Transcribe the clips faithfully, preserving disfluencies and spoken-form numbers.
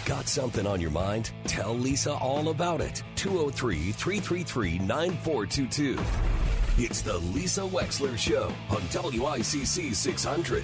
Got something on your mind? Tell Lisa all about it. two oh three, three three three, nine four two two. It's the Lisa Wexler Show on W I C C six hundred.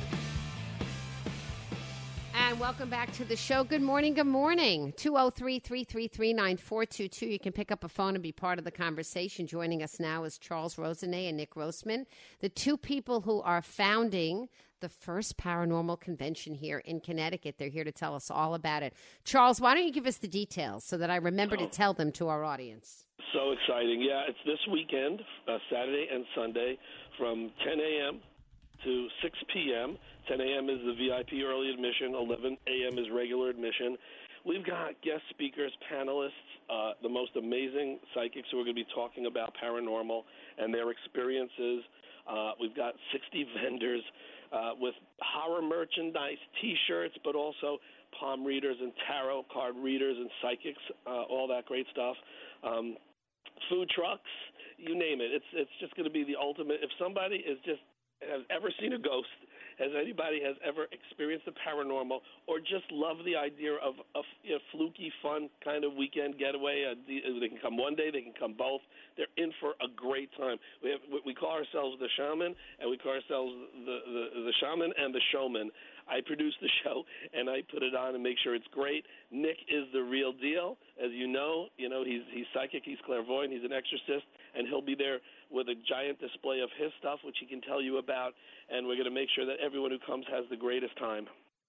And welcome back to the show. Good morning, good morning. two oh three, three three three, nine four two two. You can pick up a phone and be part of the conversation. Joining us now is Charles Rosenay and Nick Grossman, the two people who are founding the first paranormal convention here in Connecticut. They're here to tell us all about it. Charles, why don't you give us the details so that I remember to tell them to our audience? So exciting. Yeah, it's this weekend, uh, Saturday and Sunday, from ten a.m. to six p.m. ten a.m. is the V I P early admission. eleven a.m. is regular admission. We've got guest speakers, panelists, uh, the most amazing psychics who are going to be talking about paranormal and their experiences. Uh, we've got sixty vendors uh, with horror merchandise, T-shirts, but also palm readers and tarot card readers and psychics, uh, all that great stuff. Um, food trucks, you name it. It's it's just going to be the ultimate. If somebody is just has ever seen a ghost, has anybody has ever experienced the paranormal, or just love the idea of a you know, fluky, fun kind of weekend getaway, uh, they can come one day, they can come both. They're in for a great time. We have, we call ourselves the Shaman, and we call ourselves the, the, the Shaman and the Showman. I produce the show, and I put it on and make sure it's great. Nick is the real deal. As you know, you know he's he's psychic, he's clairvoyant, he's an exorcist, and he'll be there with a giant display of his stuff, which he can tell you about, and we're going to make sure that everyone who comes has the greatest time.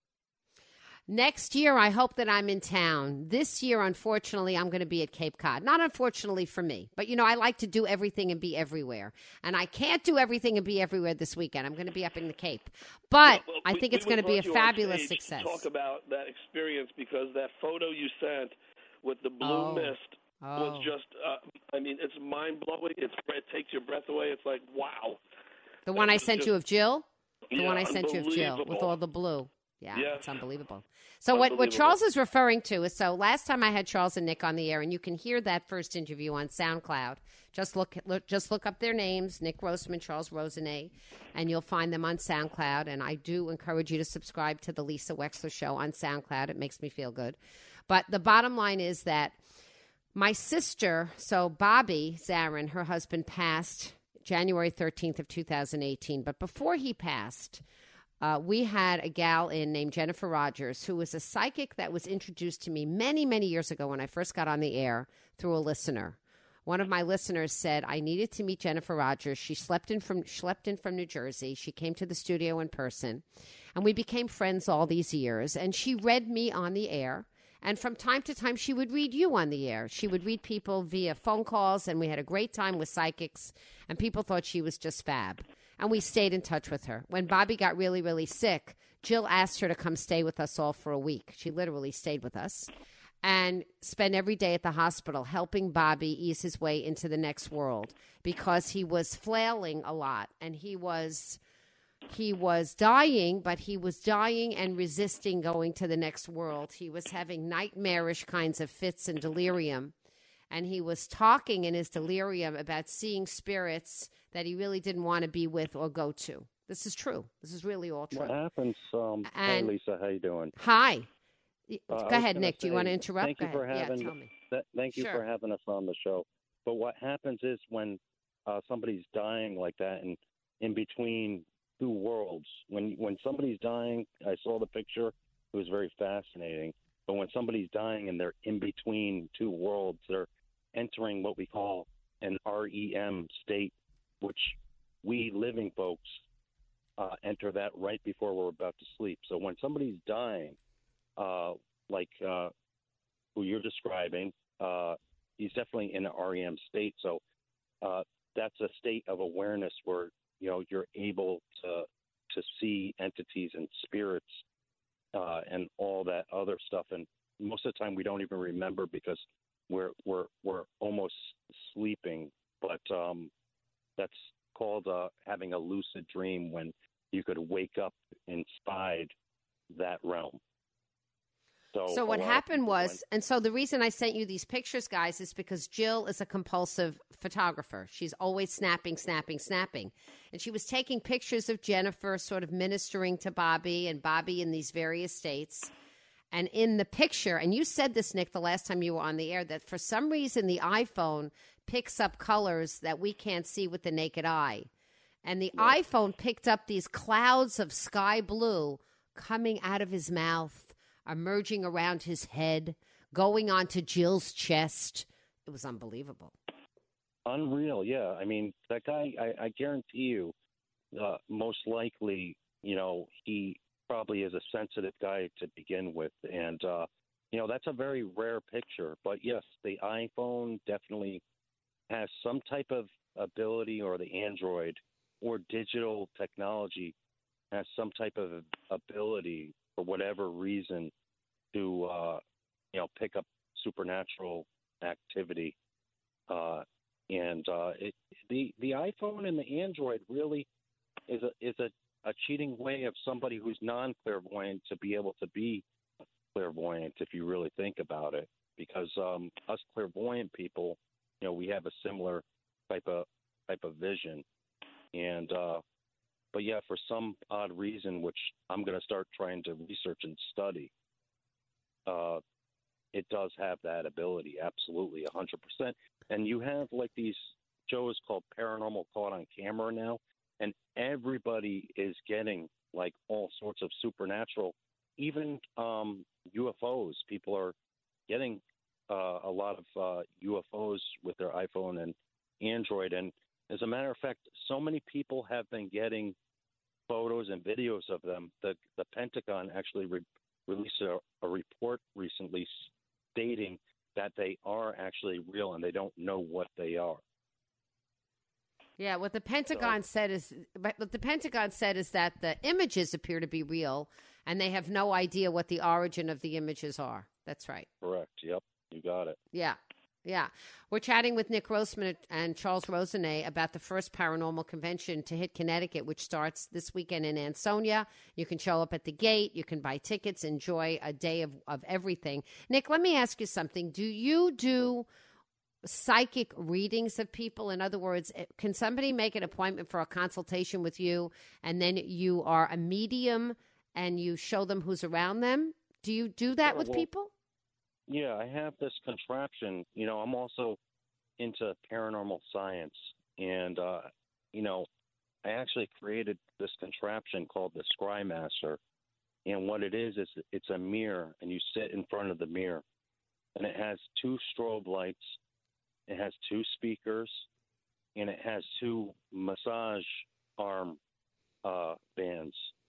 Next year, I hope that I'm in town. This year, unfortunately, I'm going to be at Cape Cod. Not unfortunately for me, but, you know, I like to do everything and be everywhere. And I can't do everything and be everywhere this weekend. I'm going to be up in the Cape. But well, well, I think we, it's we going to be a fabulous stage success. To talk about that experience, because that photo you sent with the blue Oh. mist Oh. was just, uh, I mean, it's mind-blowing. It's, it takes your breath away. It's like, wow. The one I sent just, you of Jill? The yeah, one I sent you of Jill with unbelievable. all the blue. Yeah, Yes. it's unbelievable. So what, what Charles is referring to is, so last time I had Charles and Nick on the air, and you can hear that first interview on SoundCloud. Just look, look just look up their names, Nick Grossman, Charles Rosenay, and you'll find them on SoundCloud. And I do encourage you to subscribe to the Lisa Wexler Show on SoundCloud. It makes me feel good. But the bottom line is that my sister, so Bobby Zarin, her husband, passed January thirteenth of two thousand eighteen. But before he passed, Uh, we had a gal in named Jennifer Rogers, who was a psychic that was introduced to me many, many years ago when I first got on the air through a listener. One of my listeners said I needed to meet Jennifer Rogers. She slept in from schlepped in from New Jersey. She came to the studio in person, and we became friends all these years. And she read me on the air. And from time to time, she would read you on the air. She would read people via phone calls, and we had a great time with psychics, and people thought she was just fab. And we stayed in touch with her. When Bobby got really, really sick, Jill asked her to come stay with us all for a week. She literally stayed with us and spent every day at the hospital helping Bobby ease his way into the next world, because he was flailing a lot, and he was he was dying, but he was dying and resisting going to the next world. He was having nightmarish kinds of fits and delirium. And he was talking in his delirium about seeing spirits that he really didn't want to be with or go to. This is true. This is really all true. What happens? Um, And- hey, Lisa, how you doing? Hi. Uh, Go I was ahead, gonna Nick. Do you say, want to interrupt? Thank Go you for ahead. having. Yeah, tell me. Th- thank you Sure. for having us on the show. But what happens is when uh, somebody's dying like that, and in between two worlds, when when somebody's dying, I saw the picture. It was very fascinating. But when somebody's dying and they're in between two worlds, they're entering what we call an R E M state, which we living folks uh, enter that right before we're about to sleep. So when somebody's dying, uh, like uh, who you're describing, uh, he's definitely in an R E M state. So uh, that's a state of awareness where, you know, you're able to to see entities and spirits uh, and all that other stuff. And most of the time we don't even remember because we're we're we're almost sleeping. But um, that's called uh, having a lucid dream, when you could wake up inside that realm. So, So a what lot of happened people was, went- and so the reason I sent you these pictures, guys, is because Jill is a compulsive photographer. She's always snapping, snapping, snapping. And she was taking pictures of Jennifer sort of ministering to Bobby and Bobby in these various states. And in the picture, and you said this, Nick, the last time you were on the air, that for some reason the iPhone picks up colors that we can't see with the naked eye. And the Yeah. iPhone picked up these clouds of sky blue coming out of his mouth, emerging around his head, going onto Jill's chest. It was unbelievable. Unreal, yeah. I mean, that guy, I, I guarantee you, uh, most likely, you know, he probably is a sensitive guy to begin with. And, uh, you know, that's a very rare picture. But, yes, the iPhone definitely has some type of ability, or the Android or digital technology has some type of ability, for whatever reason, to, uh, you know, pick up supernatural activity. Uh, and uh, it, the the iPhone and the Android really is a is a, a cheating way of somebody who's non-clairvoyant to be able to be clairvoyant, if you really think about it. Because um, us clairvoyant people, you know, we have a similar type of type of vision. And uh, but yeah, for some odd reason, which I'm going to start trying to research and study, uh, it does have that ability, absolutely, one hundred percent. And you have like these shows called Paranormal Caught on Camera now, and everybody is getting like all sorts of supernatural, even um, U F Os. People are getting uh, a lot of uh, U F Os with their iPhone and Android. And as a matter of fact, so many people have been getting photos and videos of them. The, the Pentagon actually re- released a, a report recently stating that they are actually real and they don't know what they are. Yeah, what the Pentagon so, said is, what the Pentagon said is that the images appear to be real, and they have no idea what the origin of the images are. That's right. Correct. Yep, you got it. Yeah, yeah. We're chatting with Nick Grossman and Charles Rosenay about the first paranormal convention to hit Connecticut, which starts this weekend in Ansonia. You can show up at the gate. You can buy tickets, enjoy a day of, of everything. Nick, let me ask you something. Do you do psychic readings of people? In other words, can somebody make an appointment for a consultation with you, and then you are a medium and you show them who's around them? Do you do that Sure, with well, people? Yeah, I have this contraption. You know, I'm also into paranormal science. And, uh, you know, I actually created this contraption called the Scrymaster. And what it is, is it's a mirror, and you sit in front of the mirror. And it has two strobe lights. It has two speakers. And it has two massage arm uh, bands.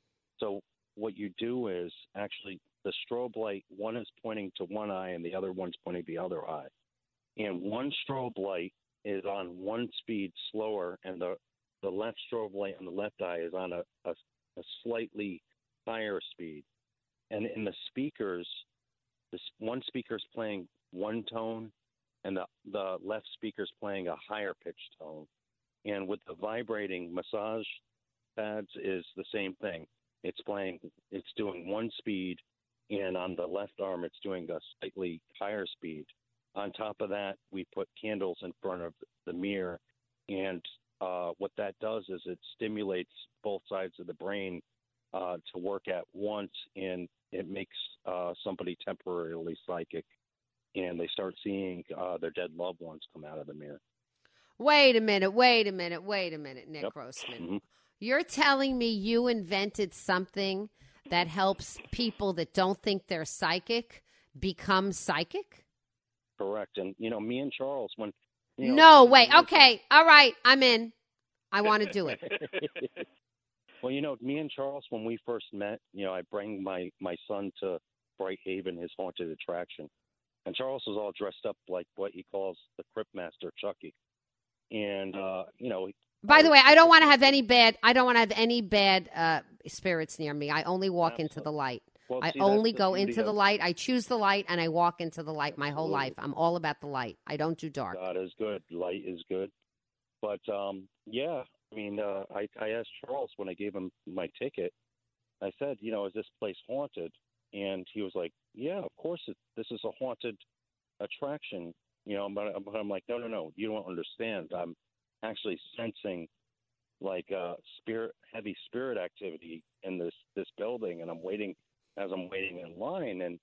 So what you do is actually the strobe light, one is pointing to one eye and the other one's pointing to the other eye. And one strobe light is on one speed slower, and the, the left strobe light on the left eye is on a, a, a slightly higher speed. And in the speakers, this one speaker's playing one tone, and the, the left speaker's playing a higher pitched tone. And with the vibrating massage pads is the same thing. It's playing, it's doing one speed, and on the left arm, it's doing a slightly higher speed. On top of that, we put candles in front of the mirror, and uh, what that does is it stimulates both sides of the brain uh, to work at once, and it makes uh, somebody temporarily psychic, and they start seeing uh, their dead loved ones come out of the mirror. Wait a minute, wait a minute, wait a minute, Nick Yep. Grossman. Mm-hmm. You're telling me you invented something that helps people that don't think they're psychic become psychic? Correct. And, you know, me and Charles, when... You know, no, wait. Okay. All right. I'm in. I want to do it. Well, you know, me and Charles, when we first met, you know, I bring my, my son to Bright Haven, his haunted attraction. And Charles was all dressed up like what he calls the Crypt Master, Chucky. And, uh, you know... By the way, I don't want to have any bad. I don't want to have any bad uh, spirits near me. I only walk Absolutely. into the light. Well, I see, only the go into of, the light. I choose the light, and I walk into the light my whole Absolutely. life. I'm all about the light. I don't do dark. God is good. Light is good. But um, yeah, I mean, uh, I, I asked Charles when I gave him my ticket. I said, you know, is this place haunted? And he was like, yeah, of course it, this is a haunted attraction. You know, but, but I'm like, no, no, no, you don't understand. I'm actually sensing like uh, spirit, heavy spirit activity in this this building, and I'm waiting as I'm waiting in line, and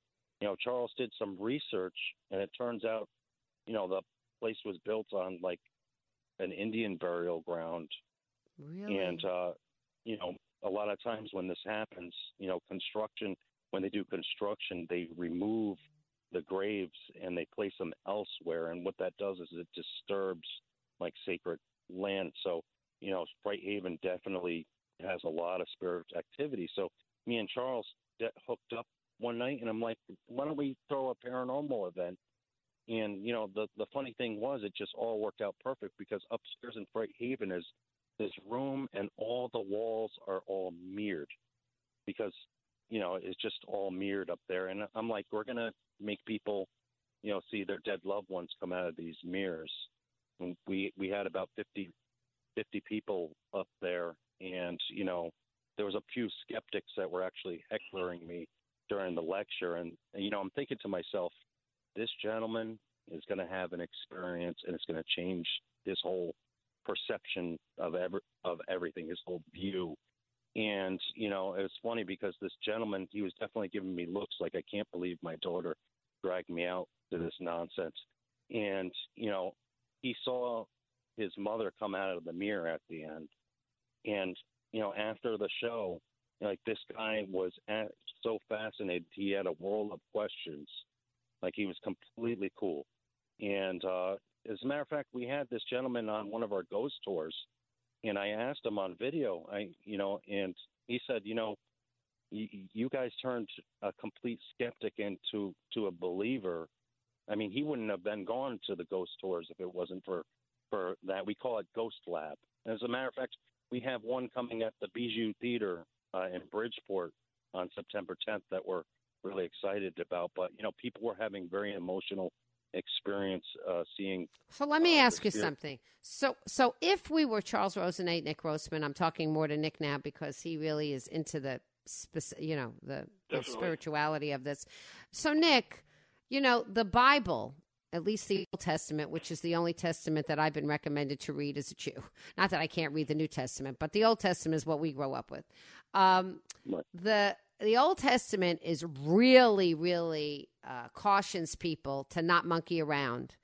you know, Charles did some research, and it turns out, you know, the place was built on like an Indian burial ground. Really? And, uh, you know, a lot of times when this happens, you know, construction, when they do construction, they remove the graves and they place them elsewhere. And what that does is it disturbs like sacred land. So, you know, Bright Haven definitely has a lot of spirit activity. So me and Charles de- hooked up one night, and I'm like, why don't we throw a paranormal event? And, you know, the, the funny thing was it just all worked out perfect because upstairs in Bright Haven is this room, and all the walls are all mirrored because, you know, it's just all mirrored up there. And I'm like, we're going to make people, you know, see their dead loved ones come out of these mirrors. And we, we had about fifty, fifty people up there. And, you know, there was a few skeptics that were actually heckling me during the lecture. And, and you know, I'm thinking to myself, this gentleman is going to have an experience, and it's going to change his whole perception of ever of everything, his whole view. And, you know, it was funny because this gentleman, he was definitely giving me looks like, I can't believe my daughter dragged me out to this nonsense. And, you know, he saw his mother come out of the mirror at the end. And, you know, after the show, like, this guy was at, so fascinated. He had a world of questions. Like, he was completely cool. And, uh, as a matter of fact, we had this gentleman on one of our ghost tours, and I asked him on video, I, you know, and he said, you know, y- you guys turned a complete skeptic into to a believer. I mean, he wouldn't have been gone to the ghost tours if it wasn't for, for that. We call it Ghost Lab. As a matter of fact, we have one coming at the Bijou Theater uh, in Bridgeport on September tenth that we're really excited about. But, you know, people were having very emotional experience uh, seeing. So let me uh, ask you spirit. something. So, so if we were Charles Rosenate, Nick Grossman, I'm talking more to Nick now because he really is into the, speci- you know, the, the spirituality of this. So, Nick, you know, the Bible, at least the Old Testament, which is the only testament that I've been recommended to read as a Jew. Not that I can't read the New Testament, but the Old Testament is what we grow up with. Um, Right. The the Old Testament is really, really uh, cautions people to not monkey around.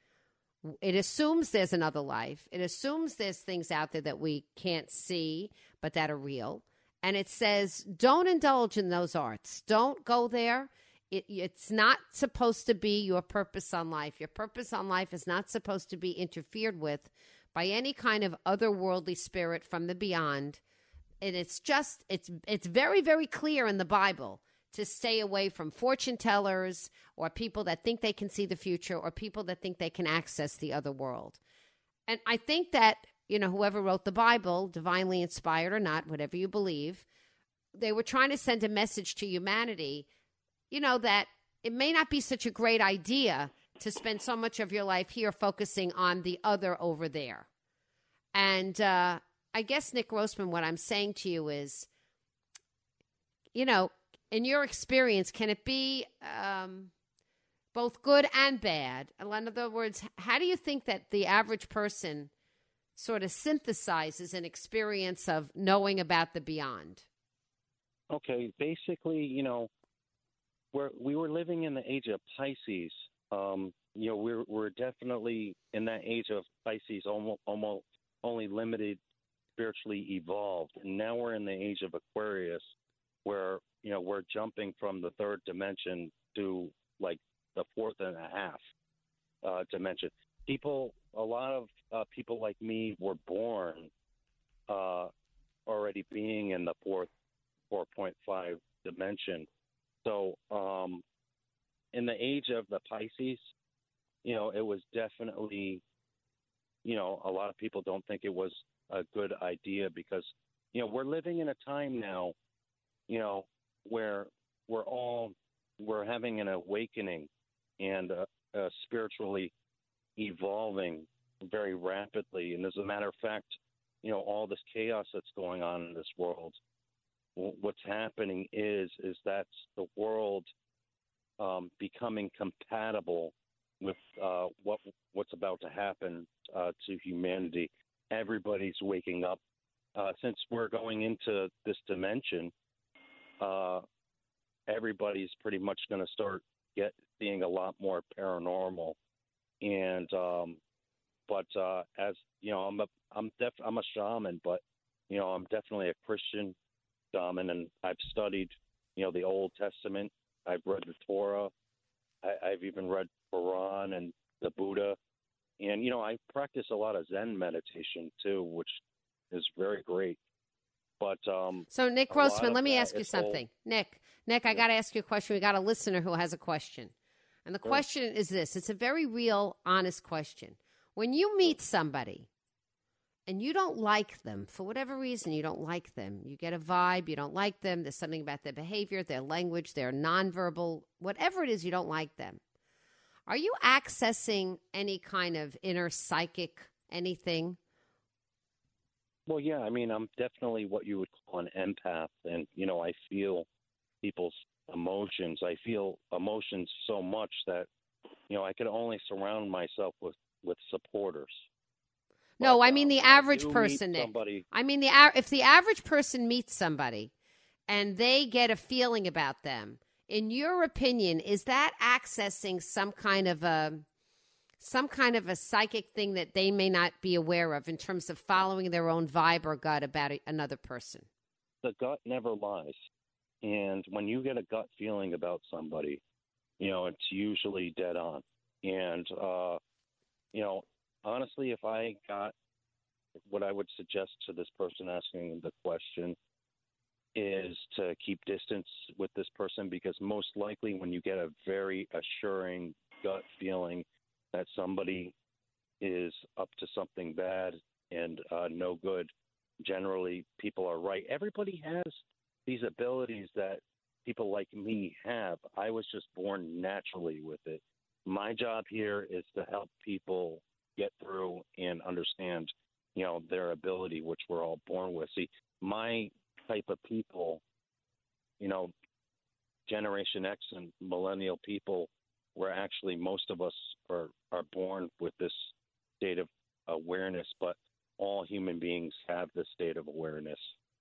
It assumes there's another life. It assumes there's things out there that we can't see, but that are real. And it says, don't indulge in those arts. Don't go there. It, it's not supposed to be your purpose on life. Your purpose on life is not supposed to be interfered with by any kind of otherworldly spirit from the beyond. And it's just, it's it's very, very clear in the Bible to stay away from fortune tellers or people that think they can see the future or people that think they can access the other world. And I think that, you know, whoever wrote the Bible, divinely inspired or not, whatever you believe, they were trying to send a message to humanity, you know, that it may not be such a great idea to spend so much of your life here focusing on the other over there. And, uh, I guess, Nick Grossman, what I'm saying to you is, you know, in your experience, can it be um, both good and bad? In other words, how do you think that the average person sort of synthesizes an experience of knowing about the beyond? Okay, basically, you know, we're, we were living in the age of Pisces. Um, you know, we're we're definitely in that age of Pisces, almost, almost only limited spiritually evolved. And now we're in the age of Aquarius where, you know, we're jumping from the third dimension to like the fourth and a half uh, dimension. People, a lot of uh, people like me were born uh, already being in the fourth, four point five dimension. So um, in the age of the Pisces, you know, it was definitely, you know, a lot of people don't think it was a good idea because, you know, we're living in a time now, you know, where we're all, we're having an awakening and uh, uh, spiritually evolving very rapidly. And as a matter of fact, you know, all this chaos that's going on in this world, what's happening is, is that's the world um, becoming compatible with uh, what what's about to happen uh, to humanity. Everybody's waking up. Uh, since we're going into this dimension, uh, everybody's pretty much going to start get seeing a lot more paranormal, and um, but uh, as you know, I'm a I'm def I'm a shaman, but you know, I'm definitely a Christian shaman, and I've studied, you know, the Old Testament. I've read the Torah. I, I've even read Quran and the Buddha, and you know, I practice a lot of Zen meditation too, which is very great. But um, so Nick a lot Grossman, of let me that ask you is something. old. Nick, Nick, I Yeah. got to ask you a question. We got a listener who has a question. And the Sure. question is this. It's a very real, honest question. When you meet somebody and you don't like them, for whatever reason you don't like them, you get a vibe, you don't like them, there's something about their behavior, their language, their nonverbal, whatever it is, you don't like them. Are you accessing any kind of inner psychic anything? Well, yeah, I mean, I'm definitely what you would call an empath, and you know, I feel people's emotions. I feel emotions so much that you know I could only surround myself with with supporters. No, But, I mean um, the when I average do meet person, Nick. somebody- I mean the a- if the average person meets somebody and they get a feeling about them, in your opinion, is that accessing some kind of a some kind of a psychic thing that they may not be aware of in terms of following their own vibe or gut about a, another person? the gut never lies, and when you get a gut feeling about somebody, you know, it's usually dead on. And uh, you know, honestly, if I got what I would suggest to this person asking the question is to keep distance with this person, because most likely when you get a very assuring gut feeling that somebody is up to something bad and uh, no good, generally people are right. Everybody has these abilities that people like me have. I was just born naturally with it. My job here is to help people get through and understand, you know, their ability, which we're all born with. See, my type of people, you know, Generation X and millennial people, where actually most of us are, are born with this state of awareness, but all human beings have this state of awareness.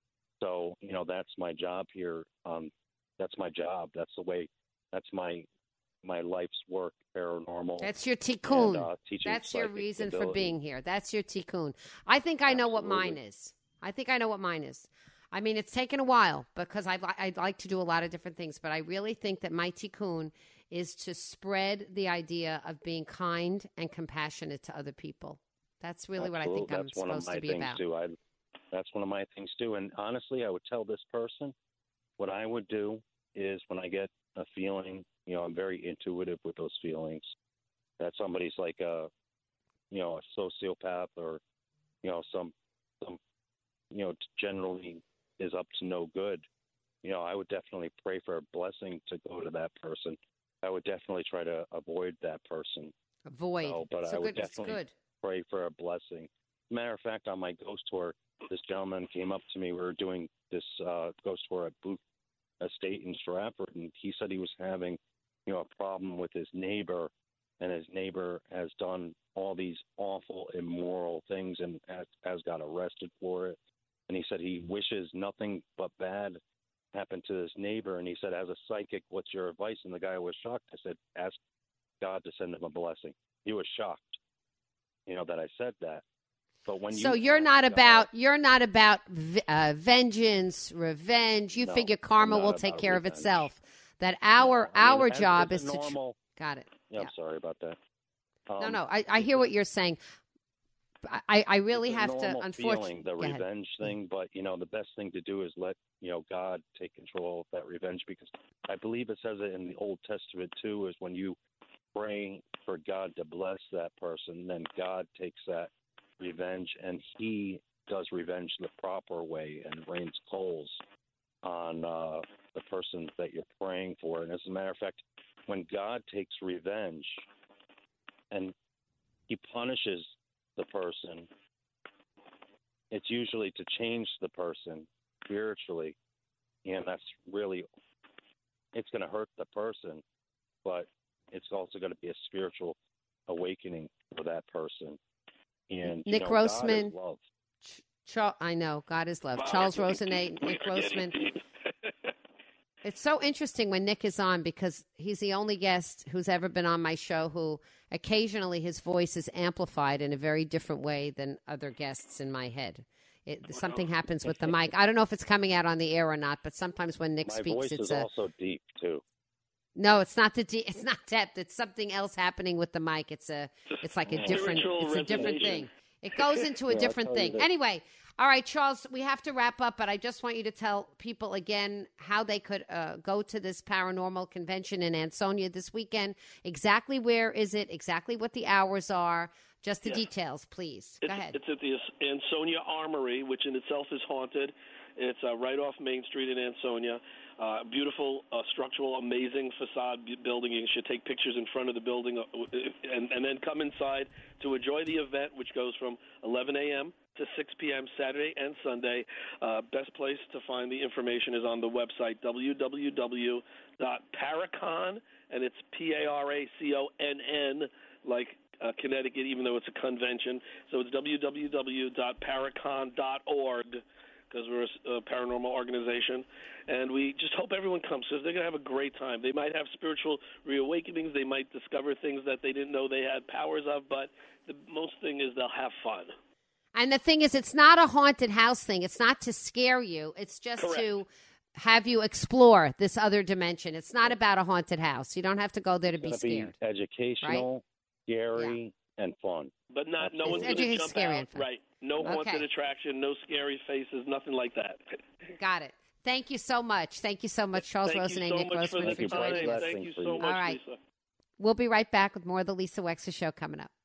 So, you know, that's my job here. Um, that's my job. That's the way, that's my my life's work, paranormal. That's your tikkun. And, uh, teaching That's your psychic reason for ability. being here. That's your tikkun. I think I know what Absolutely. mine is. I think I know what mine is. I mean, it's taken a while because I've, I'd like to do a lot of different things, but I really think that my tikkun is to spread the idea of being kind and compassionate to other people. That's really what I think I'm That's one of supposed my to be things about. too. I, that's one of my things too. And honestly, I would tell this person what I would do is when I get a feeling, you know, I'm very intuitive with those feelings, that somebody's like a, you know, a sociopath or, you know, some, some, you know, generally is up to no good. You know, I would definitely pray for a blessing to go to that person. I would definitely try to avoid that person. Avoid. No, but so I would good. It's definitely good. pray for a blessing. Matter of fact, on my ghost tour, this gentleman came up to me. We were doing this uh, ghost tour at Booth Estate in Stratford, and he said he was having, you know, a problem with his neighbor, and his neighbor has done all these awful, immoral things and has, has got arrested for it. And he said he wishes nothing but bad happened to his neighbor. And he said, as a psychic, what's your advice? And the guy was shocked. I said, ask God to send him a blessing. He was shocked, you know, that I said that. But when So you you're ask not God- about you're not about v- uh, vengeance, revenge. You No, figure I'm karma not will take about care of revenge. itself. That our No, I mean, our as- job as is a to. Tr- normal. got it. Yeah, I'm Yeah. sorry about that. Um, No, no. I, I hear what you're saying. I, I really it's a have to. normal Unfortunately, feeling, the Go ahead. revenge thing, but you know the best thing to do is let you know God take control of that revenge, because I believe it says it in the Old Testament too. Is when you pray for God to bless that person, then God takes that revenge and He does revenge the proper way and rains coals on uh, the person that you're praying for. And as a matter of fact, when God takes revenge and He punishes the person, it's usually to change the person spiritually, and that's really, it's going to hurt the person, but it's also going to be a spiritual awakening for that person. And you Nick know, Grossman. God is love. Ch- Char- I know God is love. Wow. Charles Rosenet, Nick Grossman. It's so interesting when Nick is on because he's the only guest who's ever been on my show who occasionally his voice is amplified in a very different way than other guests in my head. It, something happens with the mic. I don't know if it's coming out on the air or not, but sometimes when Nick My speaks, voice it's is a, also deep too. No, it's not the de- it's not depth. It's something else happening with the mic. It's a it's like a different it's a different thing. It goes into a Yeah, different I'll tell you thing. this. Anyway, all right, Charles, we have to wrap up, but I just want you to tell people again how they could uh, go to this paranormal convention in Ansonia this weekend. Exactly where is it? Exactly what the hours are. Just the Yes. details, please. It's, Go ahead. It's at the Ansonia Armory, which in itself is haunted. It's uh, right off Main Street in Ansonia. Uh, beautiful, uh, structural, amazing facade bu- building. You should take pictures in front of the building uh, and, and then come inside to enjoy the event, which goes from eleven a.m. to six p.m. Saturday and Sunday. Uh, best place to find the information is on the website, w w w dot paracon, and it's P A R A C O N N, like uh, Connecticut, even though it's a convention. So it's w w w dot paracon dot org. Because we're a, a paranormal organization, and we just hope everyone comes because they're going to have a great time. They might have spiritual reawakenings. They might discover things that they didn't know they had powers of, but the most thing is they'll have fun. And the thing is, it's not a haunted house thing. It's not to scare you. It's just Correct. to have you explore this other dimension. It's not about a haunted house. You don't have to go there to It's be going to scared. be educational, scary, and fun. But not, no It's one's going to educating, jump scary, out. and fun. Right. No haunted Okay. attraction, no scary faces, nothing like that. Got it. Thank you so much. Thank you so much, Charles Thank Rosen you and so Nick much for Grossman, the for Thank you, joining Bryce. us. time. Thank you for so you. much, All right. Lisa. We'll be right back with more of the Lisa Wexler Show coming up.